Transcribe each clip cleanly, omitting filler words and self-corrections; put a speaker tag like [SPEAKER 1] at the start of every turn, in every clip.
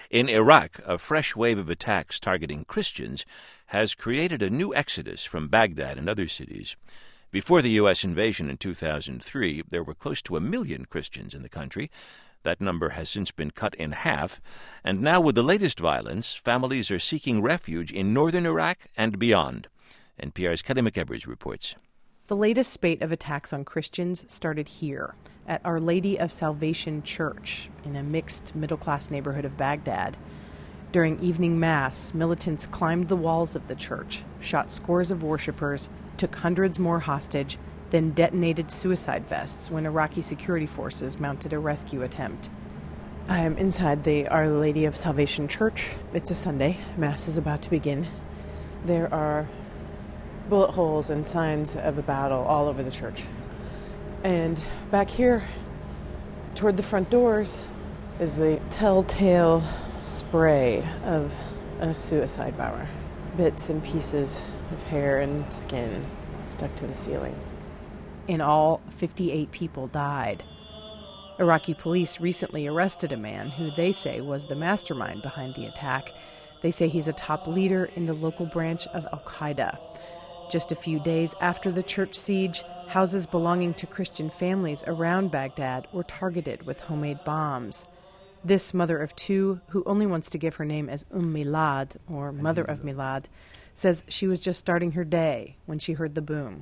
[SPEAKER 1] In Iraq, a fresh wave of attacks targeting Christians has created a new exodus from Baghdad and other cities. Before the U.S. invasion in 2003, there were close to 1 million Christians in the country. That number has since been cut in half, and now with the latest violence, families are seeking refuge in northern Iraq and beyond. NPR's Kelly McEvers reports.
[SPEAKER 2] The latest spate of attacks on Christians started here, at Our Lady of Salvation Church, in a mixed middle-class neighborhood of Baghdad. During evening mass, militants climbed the walls of the church, shot scores of worshippers, took hundreds more hostage, then detonated suicide vests when Iraqi security forces mounted a rescue attempt. I am inside the Our Lady of Salvation Church. It's a Sunday. Mass is about to begin. There are bullet holes and signs of a battle all over the church. And back here, toward the front doors, is the telltale spray of a suicide bomber. Bits and pieces of hair and skin stuck to the ceiling. In all, 58 people died. Iraqi police recently arrested a man who they say was the mastermind behind the attack. They say he's a top leader in the local branch of Al-Qaeda. Just a few days after the church siege, houses belonging to Christian families around Baghdad were targeted with homemade bombs. This mother of two, who only wants to give her name as Milad, or Mother of Milad, says she was just starting her day when she heard the boom.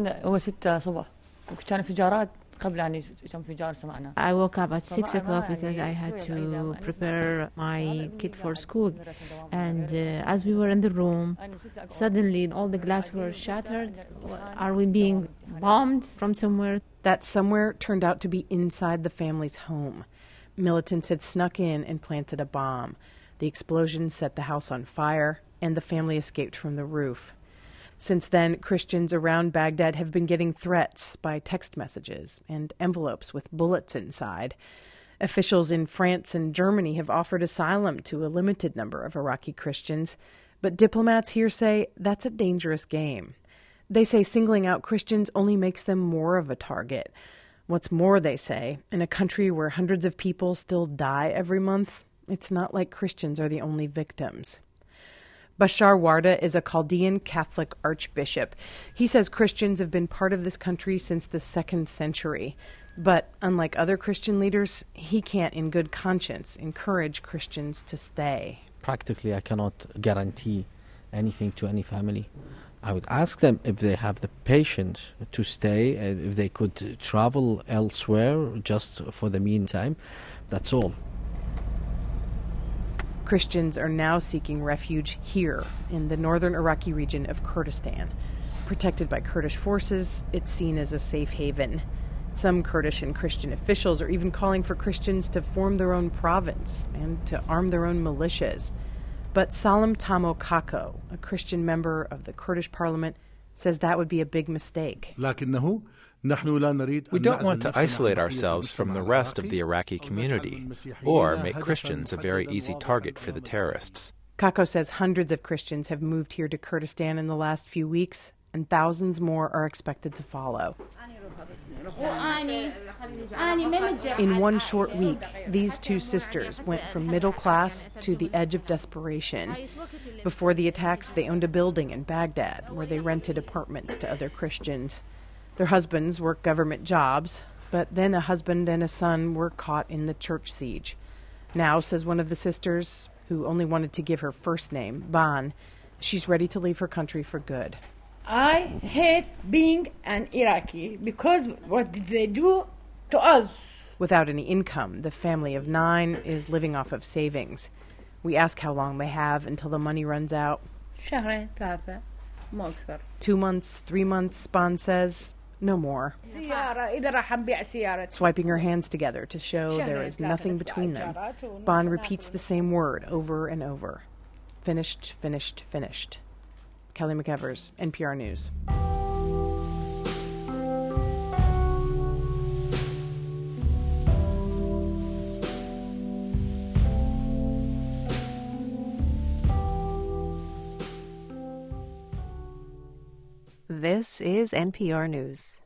[SPEAKER 3] I woke up at 6 o'clock because I had to prepare my kid for school. And as we were in the room, suddenly all the glass were shattered. Are we being bombed from somewhere?
[SPEAKER 2] That somewhere turned out to be inside the family's home. Militants had snuck in and planted a bomb. The explosion set the house on fire, and the family escaped from the roof. Since then, Christians around Baghdad have been getting threats by text messages and envelopes with bullets inside. Officials in France and Germany have offered asylum to a limited number of Iraqi Christians, but diplomats here say that's a dangerous game. They say singling out Christians only makes them more of a target. What's more, they say, in a country where hundreds of people still die every month, it's not like Christians are the only victims. Bashar Warda is a Chaldean Catholic archbishop. He says Christians have been part of this country since the 2nd century. But unlike other Christian leaders, he can't in good conscience encourage Christians to stay.
[SPEAKER 4] Practically, I cannot guarantee anything to any family. I would ask them if they have the patience to stay, if they could travel elsewhere just for the meantime. That's all.
[SPEAKER 2] Christians are now seeking refuge here in the northern Iraqi region of Kurdistan. Protected by Kurdish forces, it's seen as a safe haven. Some Kurdish and Christian officials are even calling for Christians to form their own province and to arm their own militias. But Salam Tamo Kako, a Christian member of the Kurdish parliament, says that would be a big mistake.
[SPEAKER 5] We don't want to isolate ourselves from the rest of the Iraqi community or make Christians a very easy target for the terrorists.
[SPEAKER 2] Kako says hundreds of Christians have moved here to Kurdistan in the last few weeks, and thousands more are expected to follow. In one short week, these two sisters went from middle class to the edge of desperation. Before the attacks, they owned a building in Baghdad where they rented apartments to other Christians. Their husbands worked government jobs, but then a husband and a son were caught in the church siege. Now, says one of the sisters, who only wanted to give her first name, Ban, she's ready to leave her country for good.
[SPEAKER 6] I hate being an Iraqi because what did they do to us?
[SPEAKER 2] Without any income, the family of 9 is living off of savings. We ask how long they have until the money runs out. 2 months, 3 months, Ban says. No more. Swiping her hands together to show there is nothing between them, Ban repeats the same word over and over. Finished, finished, finished. Kelly McEvers, NPR News.
[SPEAKER 7] This is NPR News.